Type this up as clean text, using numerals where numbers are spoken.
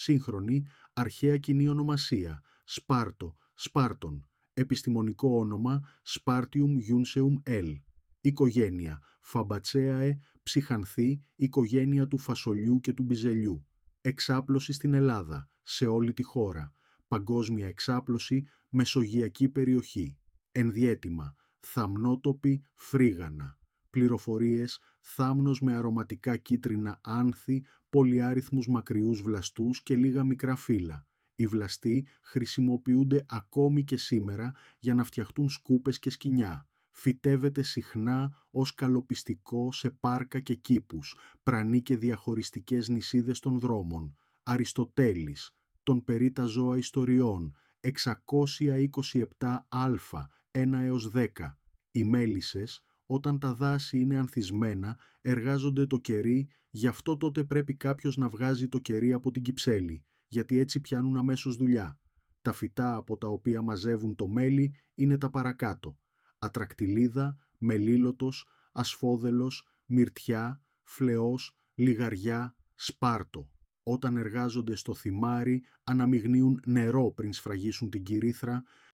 σύγχρονη, αρχαία κοινή ονομασία, Σπάρτο, Σπάρτον, επιστημονικό όνομα Spartium Junceum L. Οικογένεια, Fabaceae, ψυχανθή, οικογένεια του φασολιού και του μπιζελιού. Εξάπλωση στην Ελλάδα, σε όλη τη χώρα. Παγκόσμια εξάπλωση, μεσογειακή περιοχή. Ενδιαίτημα, θαμνότοποι, φρίγανα. Πληροφορίες, θάμνος με αρωματικά κίτρινα άνθη, πολυάριθμους μακριούς βλαστούς και λίγα μικρά φύλλα. Οι βλαστοί χρησιμοποιούνται ακόμη και σήμερα για να φτιαχτούν σκούπες και σκοινιά. Φυτεύεται συχνά ως καλοπιστικό σε πάρκα και κήπους, πρανή και διαχωριστικές νησίδες των δρόμων. Αριστοτέλης, των περί τα ζώα ιστοριών, 627α, 1 έως 10. Οι μέλισσες, όταν τα δάση είναι ανθισμένα, εργάζονται το κερί, γι' αυτό τότε πρέπει κάποιος να βγάζει το κερί από την κυψέλη, γιατί έτσι πιάνουν αμέσως δουλειά. Τα φυτά από τα οποία μαζεύουν το μέλι είναι τα παρακάτω: ατρακτυλίδα, μελίλωτος, ασφόδελος, μυρτιά, φλεός, λιγαριά, σπάρτο. Όταν εργάζονται στο θυμάρι, αναμειγνύουν νερό πριν σφραγίσουν την κυρίθρα,